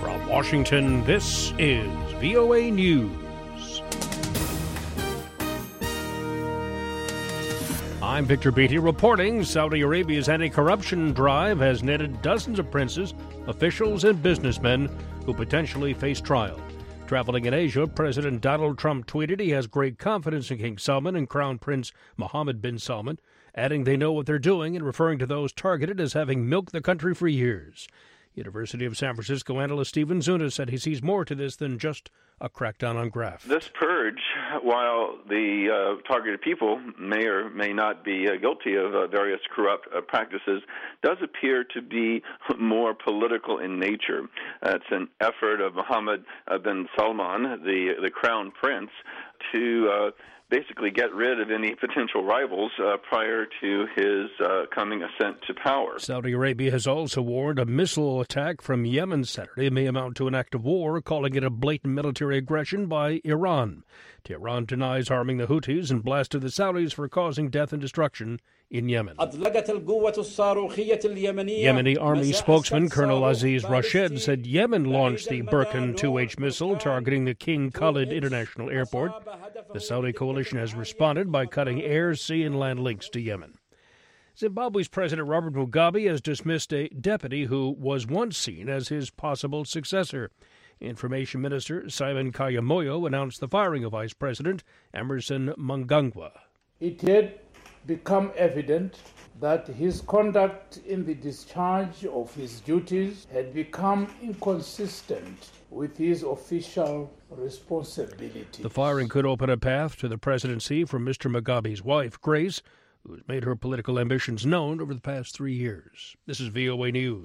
From Washington, this is VOA News. I'm Victor Beatty reporting Saudi Arabia's anti-corruption drive has netted dozens of princes, officials, and businessmen who potentially face trial. Traveling in Asia, President Donald Trump tweeted he has great confidence in King Salman and Crown Prince Mohammed bin Salman, adding they know what they're doing and referring to those targeted as having milked the country for years. University of San Francisco analyst Stephen Zuna said he sees more to this than just a crackdown on graft. This purge, while the targeted people may or may not be guilty of various corrupt practices, does appear to be more political in nature. It's an effort of Mohammed bin Salman, the crown prince, to basically get rid of any potential rivals prior to his coming ascent to power. Saudi Arabia has also warned a missile attack from Yemen Saturday may amount to an act of war, calling it a blatant military aggression by Iran. Tehran denies harming the Houthis and blasted the Saudis for causing death and destruction in Yemen. Yemeni army spokesman Colonel Aziz Rashid said Yemen launched the Burkan 2H missile targeting the King Khalid International Airport. The Saudi coalition has responded by cutting air, sea, and land links to Yemen. Zimbabwe's President Robert Mugabe has dismissed a deputy who was once seen as his possible successor. Information Minister Simon Kayamoyo announced the firing of Vice President Emmerson Mnangagwa. It had become evident that his conduct in the discharge of his duties had become inconsistent with his official responsibilities. The firing could open a path to the presidency for Mr. Mugabe's wife, Grace, who's made her political ambitions known over the past 3 years. This is VOA News.